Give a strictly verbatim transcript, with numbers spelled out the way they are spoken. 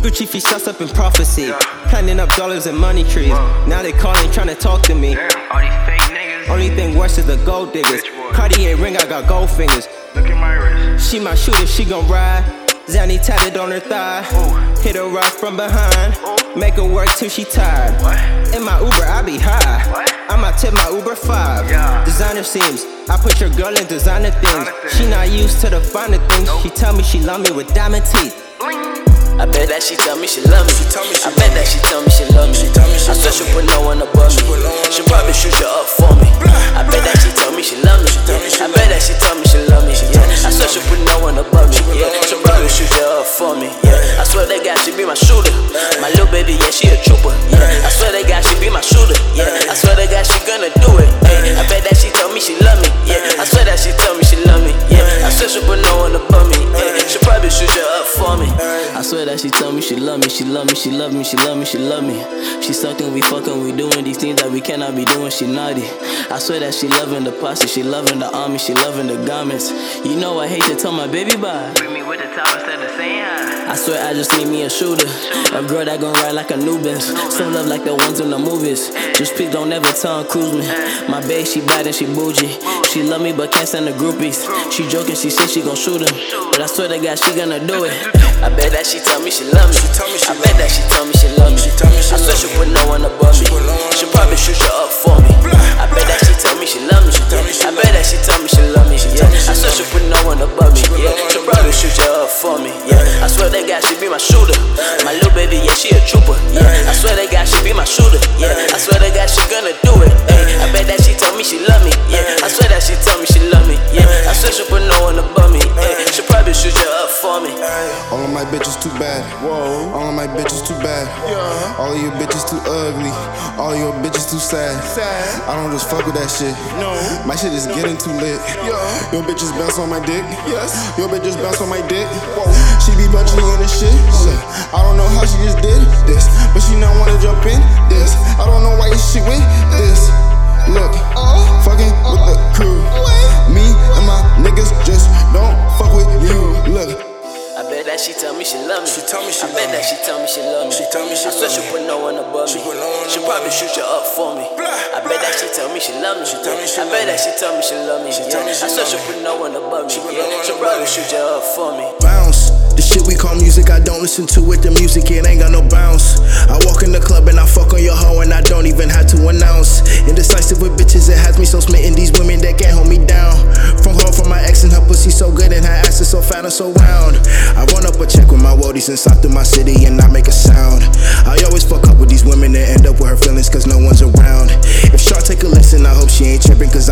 Gucci feet shots up in prophecy. Yeah. Planting up dollars and money trees. Whoa. Now they calling, trying to talk to me. Damn, all these fake niggas. Only thing worse is the gold diggers. Cartier ring, I got gold fingers. Look at my wrist. She my shooter, she gon' ride. Zanny tatted on her thigh. Ooh. Hit her right from behind. Ooh. Make her work till she tired. What? In my Uber, I be high. What? I'ma tip my Uber five. Yeah. Designer seams. I put your girl in designer things. She not used to the finer things. Nope. She tell me she love me with diamond teeth. Bling. I bet that she tell me she love me. She tell me she I bet that she tell me she love me. She tell me she I swear love she me. put no one above She me. put no one She above probably me. shoot you up for me. Blah, I bet blah. that she tell me she love me. tell me she I love bet me. that she tell me she love me. She Yeah. tell me she I swear love she me. put no one above me. She put no Yeah. one She above probably me. shoot you up for me. Yeah. I swear that guy she be my shooter. My little baby, yeah, she a trooper. Yeah. I swear that guy she be my shooter. Yeah. I swear that guy she gonna do it. Ay. I bet that she tell me she love me. Yeah. I swear that she tell me she love me. Yeah. I swear she put no one above me. Ay. She probably shoot you up for me. I swear that she tell me she love me. She love me. She love me. She love me. She love me. She sucking, we fucking, we doing these things that we cannot be doing. She naughty. I swear that she loving the posse. She loving the army. She loving the garments. You know I hate to tell my baby bye. Bring me with the top instead of saying hi. I swear I just need me a shooter. A girl that gon' ride like a Nubans. Some love like the ones in the movies. Just please don't ever Tom Cruise me. My bae, she bad and she bougie. She love me but can't stand the groupies. She joking, she say she gon' shoot him. But I swear to God she gonna do it. I bet that she tell me she love me. I bet that she tell me she love me. I swear she put no one above me. She probably shoot you up for me. I bet that she tell me she love me. I bet that she tell me she love me. Yeah. I swear she put no one above me. Yeah. She probably shoot you up for me. Yeah. I swear that guy she be my shooter. My little baby, yeah, she a trooper. Yeah. I swear that guy she be my shooter. Yeah. I swear that guy she gonna do it. Ay. I bet that she tell me she love me. Yeah. I swear that she tell me she love me. Yeah. I swear she put no one above me. Ay. She probably shoot you up for me. All of my bitches too bad. Whoa. All of my bitches too bad. Yeah. All of your bitches too ugly. All of your bitches too sad. Sad. I don't just fuck with that shit. No. My shit is getting too lit. Yeah. Your bitches bounce on my dick. Yes. Your bitches bounce on my dick. Whoa. She be punching in this shit. Look, I don't know how she just did this, but she not wanna jump in this. I don't know why she with this. Look, fucking with the crew. Me and my niggas just don't fuck with you. Look. I bet that she tell me she love me. She tell me she I bet love that me. she tell me she love me. She tell me she I swear love she me. put no one above She me. put no one She above probably me. shoot you up for me. Blah, I bet that she tell me she love me. She tell me she I love bet me. that she tell me she love me. She Yeah. tell me she I swear love she me. put no one above me. She put Yeah. no one She above probably me. shoot you up for me. Bounce. The shit we call music, I don't listen to it. The music, it ain't got no bounce. I walk in the club and I fuck on your hoe and I don't even have to announce. Indecisive with bitches, it has me so smitten. These women that can't hold me down. From her, from my ex and her pussy so good and her ass is so fat and so round. I run up a check with my woadies and stop through my city and I make a sound. I always fuck up with these women and end up with her feelings cause no one's around. If Shaw take a listen, I hope she ain't tripping cause